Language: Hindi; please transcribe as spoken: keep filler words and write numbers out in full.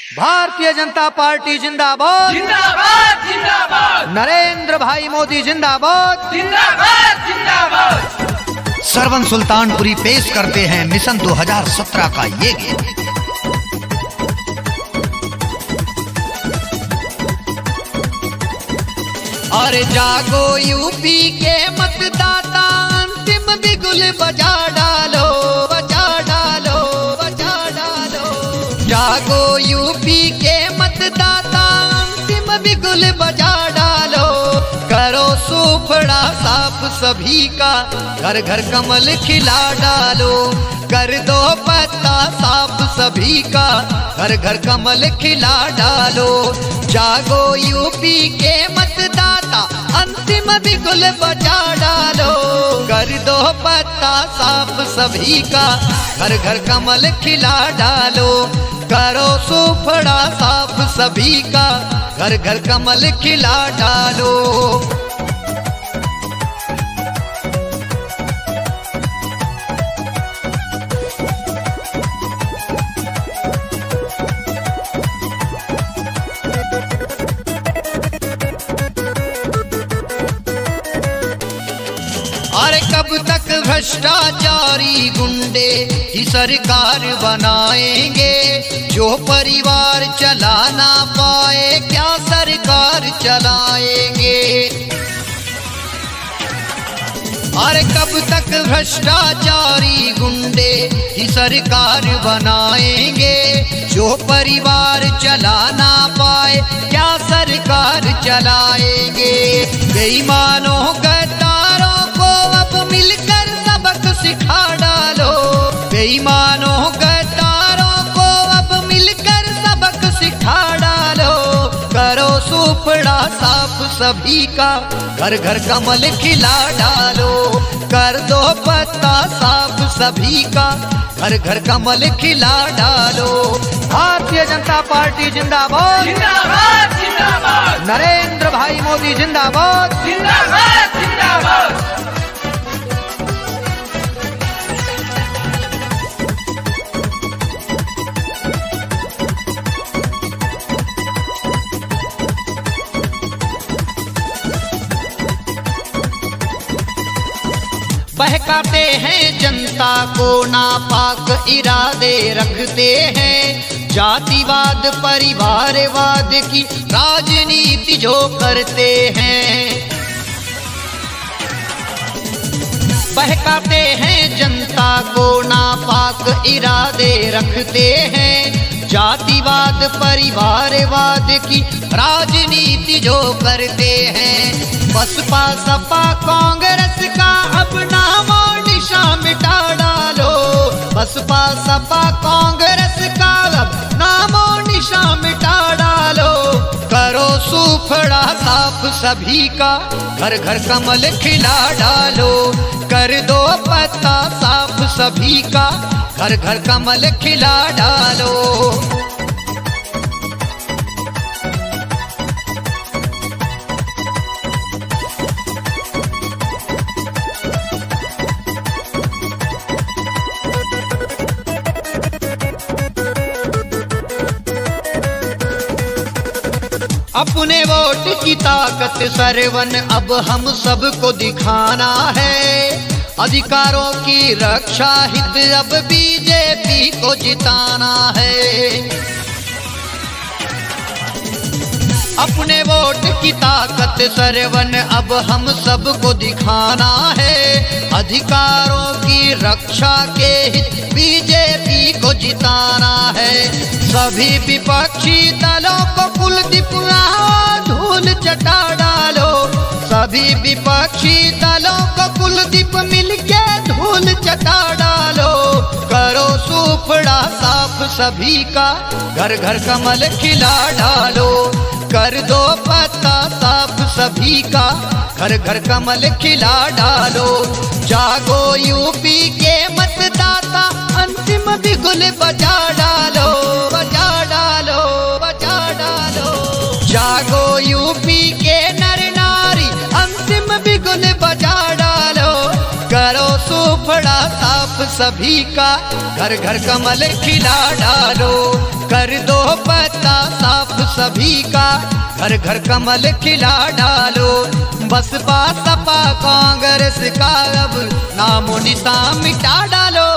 भारतीय जनता पार्टी जिंदाबाद जिंदाबाद जिंदाबाद। नरेंद्र भाई मोदी जिंदाबाद जिंदाबाद जिंदाबाद। सरवन सुल्तानपुरी पेश करते हैं मिशन दो हज़ार सत्रह का ये गीत। अरे जागो यूपी के मतदाता, अंतिम बिगुल बजा डालो बजा डालो बजा डालो। जागो यूपी के मतदाता, अंतिम बिगुल बजा डालो। करो सुफड़ा साफ सभी का, घर घर कमल खिला डालो। कर दो पत्ता साफ सभी का, घर घर कमल खिला डालो। जागो यूपी के मतदाता, अंतिम बिगुल बजा डालो। कर दो पत्ता साफ सभी का, घर घर कमल खिला डालो। करो सुफड़ा साफ सभी का, घर घर कमल खिला डालो। अरे कब तक भ्रष्टाचारी गुंडे की सरकार बनाएंगे, जो परिवार चला ना पाए क्या सरकार चलाएंगे। अरे कब तक भ्रष्टाचारी गुंडे की सरकार बनाएंगे, जो परिवार चला ना पाए क्या सरकार चलाएंगे। बेईमानों गद्दारों को अब मिलकर सबक सिखा डालो। बेईमानों गद्दारों को अब मिलकर सबक सिखा डालो। करो सुफड़ा साफ सभी का, घर घर कमल खिला डालो। कर दो पत्ता साफ सभी का, घर घर कमल खिला डालो। भारतीय जनता पार्टी जिंदाबाद जिंदाबाद जिंदाबाद। नरेंद्र भाई मोदी जिंदाबाद जिंदाबाद जिंदाबाद। बहकाते हैं जनता को, नापाक इरादे रखते हैं। जातिवाद परिवारवाद की राजनीति जो करते हैं। बहकाते हैं जनता को, नापाक इरादे रखते हैं। जातिवाद परिवारवाद की राजनीति जो करते हैं। बसपा सपा कांग्रेस का अब नामो निशान मिटा डालो। बसपा सपा कांग्रेस का अब नामो निशान मिटा डालो। करो सुफड़ा साफ सभी का, घर घर कमल खिला डालो। कर दो पत्ता साफ सभी का, घर घर कमल खिला डालो। अपने वोट की ताकत सरवन अब हम सबको दिखाना है। अधिकारों की रक्षा हित अब बीजेपी को जिताना है। अपने वोट की ताकत सरवन अब हम सबको दिखाना है। अधिकारों की रक्षा के हित बीजेपी को जिताना है। सभी विपक्षी दलों को कुलदीप धूल चटा डालो। सभी विपक्षी दलों को कुलदीप मिलके धूल चटा डालो। करो सुफड़ा साफ सभी का, घर घर कमल खिला डालो। कर दो पत्ता साफ सभी का, घर घर कमल खिला डालो। जागो यूपी के मतदाता, अंतिम बिगुल बजा डालो बजा डालो बजा डालो। जागो यूपी के नर नारी, अंतिम बिगुल बजा डालो। करो सुफड़ा साफ सभी का, घर घर कमल खिला डालो। कर दो पत्ता साफ सभी का, घर घर कमल खिला डालो। बसपा सपा कांग्रेस का अब नामो निशान मिटा डालो।